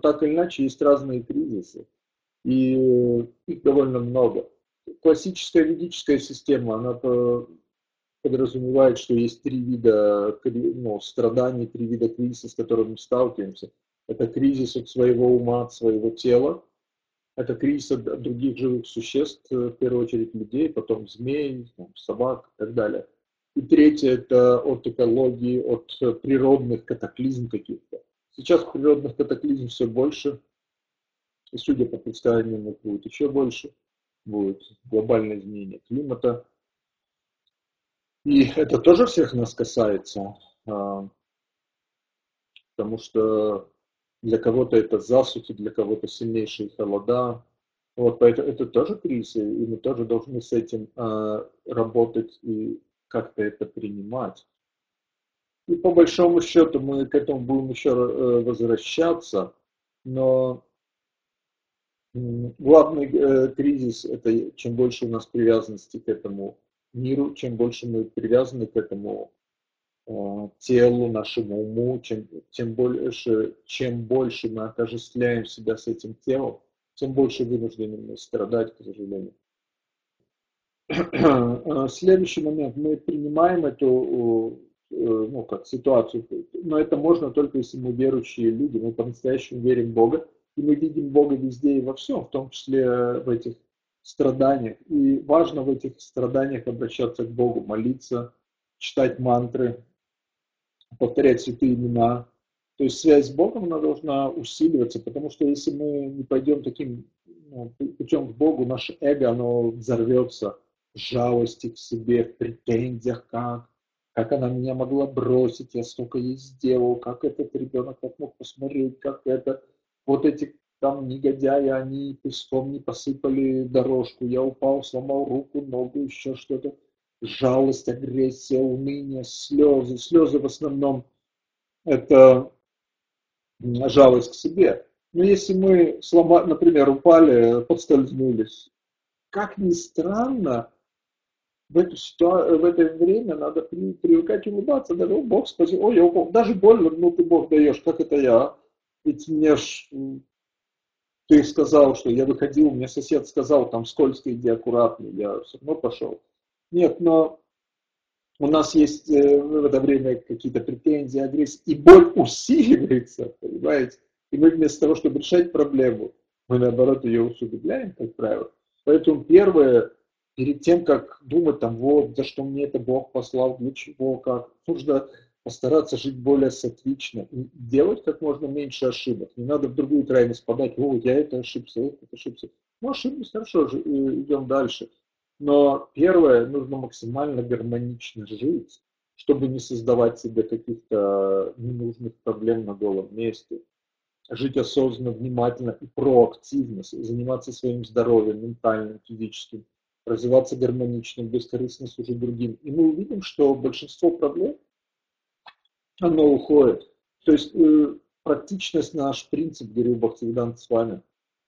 так или иначе есть разные кризисы, и их довольно много. Классическая ведическая система, она подразумевает, что есть три вида страданий, три вида кризиса, с которыми мы сталкиваемся. Это кризис от своего ума, от своего тела, это кризис от других живых существ, в первую очередь людей, потом змей, собак и так далее. И третье – это от экологии, от природных катаклизм каких-то. Сейчас природных катаклизм все больше, и судя по предсказаниям, их будет еще больше. Будет глобальное изменение климата. И это тоже всех нас касается, потому что для кого-то это засухи, для кого-то сильнейшие холода. Вот, поэтому это тоже кризис, и мы тоже должны с этим работать и как-то это принимать. И по большому счету мы к этому будем еще возвращаться, но главный кризис – это чем больше у нас привязанности к этому миру, чем больше мы привязаны к этому телу, нашему уму, чем больше мы отождествляем себя с этим телом, тем больше вынуждены мы страдать, к сожалению. Следующий момент. Мы принимаем эту ситуацию, но это можно только если мы верующие люди, мы по-настоящему верим в Бога, и мы видим Бога везде и во всем, в том числе в этих страданиях. И важно в этих страданиях обращаться к Богу, молиться, читать мантры, повторять святые имена. То есть связь с Богом, она должна усиливаться, потому что если мы не пойдем таким путем к Богу, наше эго, оно взорвется в жалости к себе, в претензиях, как она меня могла бросить, я столько ей сделал, как этот ребенок как мог посмотреть, как это, вот эти там негодяи, они песком не посыпали дорожку, я упал, сломал руку, ногу, еще что-то. Жалость, агрессия, уныние, слезы. Слезы в основном это жалость к себе. Но если мы, например, упали, подскользнулись, как ни странно, в это время надо привыкать улыбаться, даже, о, Бог, спасибо, ой, я упал, даже больно, ну ты Бог даешь, как это я? Ведь мне ж, ты сказал, что я выходил, мне сосед сказал, там скользко, иди аккуратно, я все равно пошел. Нет, но у нас есть в это время какие-то претензии, агрессии, и боль усиливается, понимаете? И мы вместо того, чтобы решать проблему, мы наоборот ее усугубляем, как правило. Поэтому первое, перед тем, как думать, там, вот, за что мне это Бог послал, для чего, как, нужно постараться жить более сатвично, и делать как можно меньше ошибок. Не надо в другую крайность подать, о, я это ошибся, это ошибся. Ну, ошиблись, хорошо, идем дальше. Но первое, нужно максимально гармонично жить, чтобы не создавать себе каких-то ненужных проблем на голом месте. Жить осознанно, внимательно и проактивно, заниматься своим здоровьем, ментальным, физическим, развиваться гармонично, бескорыстно служить другим. И мы увидим, что большинство проблем, оно уходит. То есть практичность наш принцип, говорил Бхактивиданта с вами.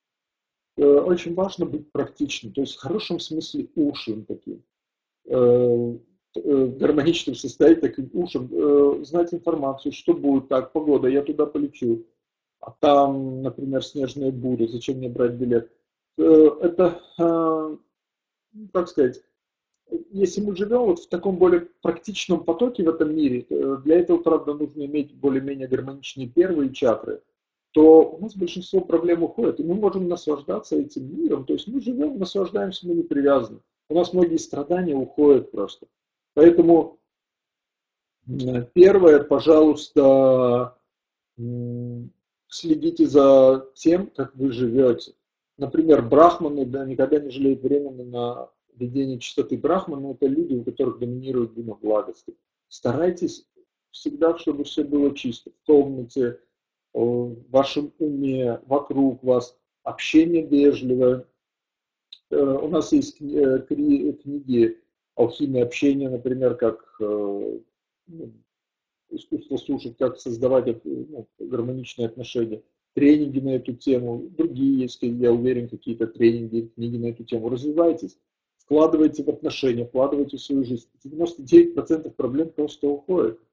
Очень важно быть практичным, то есть в хорошем смысле ушлым таким, гармоничным состоянии, таким ушем, знать информацию, что будет так, погода, я туда полечу, а там, например, снежная буря, зачем мне брать билет? Это, как сказать, если мы живем вот в таком более практичном потоке в этом мире, для этого, правда, нужно иметь более-менее гармоничные первые чакры, то у нас большинство проблем уходит, и мы можем наслаждаться этим миром. То есть мы живем, наслаждаемся, мы не привязаны. У нас многие страдания уходят просто. Поэтому первое, пожалуйста, следите за тем, как вы живете. Например, брахманы никогда не жалеют времени на ведение чистоты. Брахманы – это люди, у которых доминирует гуна благости. Старайтесь всегда, чтобы все было чисто. В комнате, в вашем уме, вокруг вас, общение вежливое. У нас есть книги «Алхимия общения», например, как искусство слушать, как создавать гармоничные отношения, тренинги на эту тему, другие есть, я уверен, какие-то тренинги, книги на эту тему. Развивайтесь, вкладывайте в отношения, вкладывайте в свою жизнь. 99% проблем просто уходит.